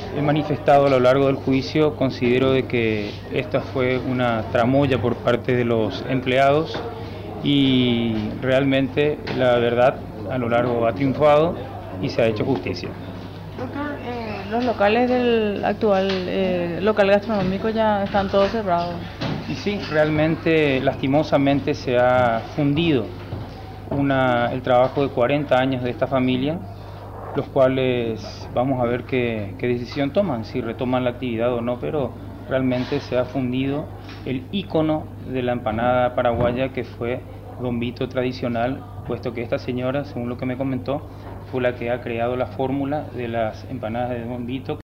he manifestado a lo largo del juicio, considero de que esta fue una tramoya por parte de los empleados y realmente la verdad a lo largo ha triunfado y se ha hecho justicia. Doctor, los locales del actual local gastronómico ya están todos cerrados. Y sí, realmente lastimosamente se ha fundido el trabajo de 40 años de esta familia, los cuales vamos a ver qué decisión toman, si retoman la actividad o no, pero realmente se ha fundido el ícono de la empanada paraguaya que fue Don Vito tradicional, puesto que esta señora, según lo que me comentó, fue la que ha creado la fórmula de las empanadas de Don Vito.